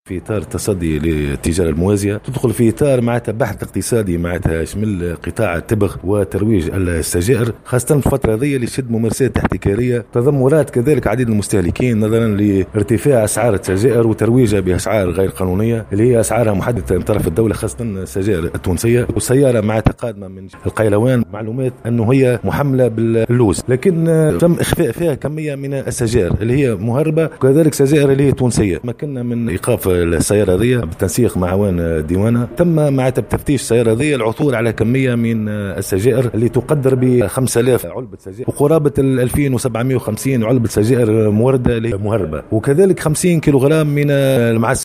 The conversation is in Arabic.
في إطار التصدي للتجارة الموازية، تدخل في إطار معناتها بحث اقتصادي معناتها يشمل قطاع التبغ وترويج السجائر، خاصة في الفترة هذه اللي يشد ممارسات احتكارية تذمرات كذلك عديد المستهلكين نظرا لارتفاع أسعار السجائر وترويجها بأسعار غير قانونية اللي هي أسعارها محددة من طرف الدولة، خاصة السجائر التونسية. والسيارة معناتها قادمة من القيلوان، معلومات أنه هي محملة باللوز، لكن تم إخفاء فيها كمية من السجائر اللي هي مهربة وكذلك سجائر اللي هي تونسية. مكنا من إيقاف السيارة ذي بالتنسيق مع عوان الديوانة، تم معناتها بتفتيش السيارة ذي العثور على كمية من السجائر اللي تقدر ب 5000 علبة سجائر وقرابة 2750 علبة سجائر موردة مهربة، وكذلك 50 كيلوغرام من المعسل.